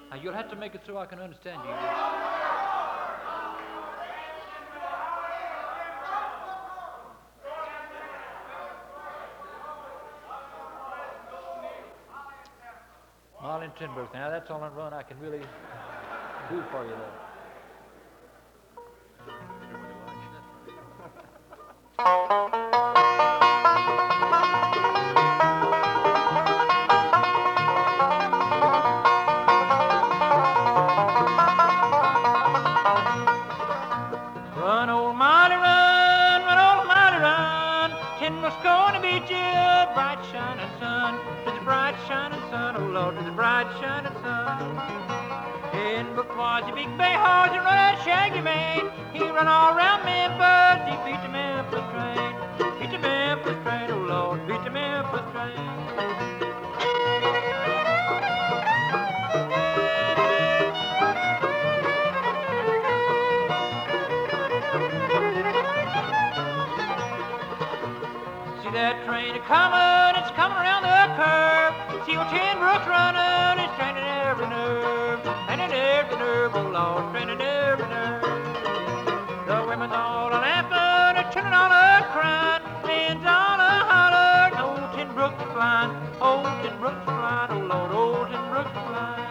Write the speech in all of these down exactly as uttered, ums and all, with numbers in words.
Now, you'll have to make it so I can understand you. Marlin Tinbrook. Now, that's all in run I can really do for you there. Run, old Molly, run, run, old Molly, run. Tinbrook's gonna beat you, bright shining sun. To the bright shining sun, oh Lord, to the bright shining sun. Tinbrook was a big bay horse and run that shaggy mane. He run all around Memphis, he beat the Memphis train. Beat the Memphis train, oh Lord, beat the Memphis train. See that train a-comin', it's comin' around the curve. See old Tinbrook's runnin', it's straining every nerve. Straining every nerve, oh Lord, straining every nerve. The women's all a-laughin', a children all a-cryin', men's all a-hollerin', old Tinbrook's flyin', old Tinbrook's flyin', oh Lord, old Tinbrook's flyin'.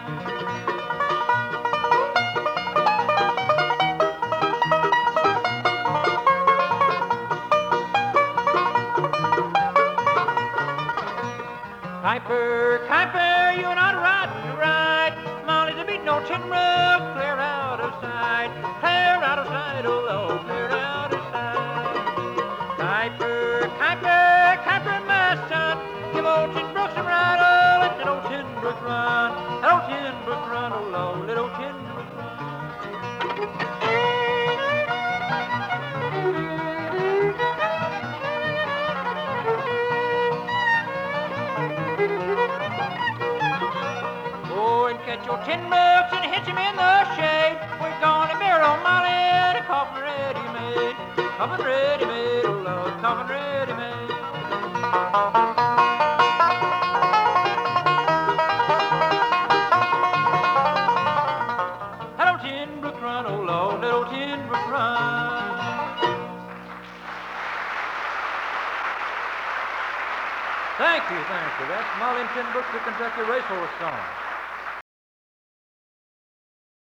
Kuiper, Kuiper, you're not right to ride. Molly's a beatin' old Tinbrook, clear out of sight. Clear out of sight, oh Lord, clear out of sight. Kuiper, Kuiper, Kuiper, my son, give old Tinbrook some ride, oh, let that old Tinbrook run. Let old Tinbrook run, oh Lord, let old Tinbrook run. Oh, and catch your Tinbrooks and hitch him in the shade. We're gonna bury old Molly in a coffin ready-made. Coffin ready-made, oh Lord, coffin ready-made. Let old Tinbrook run, oh Lord, let old Tinbrook run. Thank you, thank you. That's Marlin Tinbrook, the Kentucky Racehorse Song.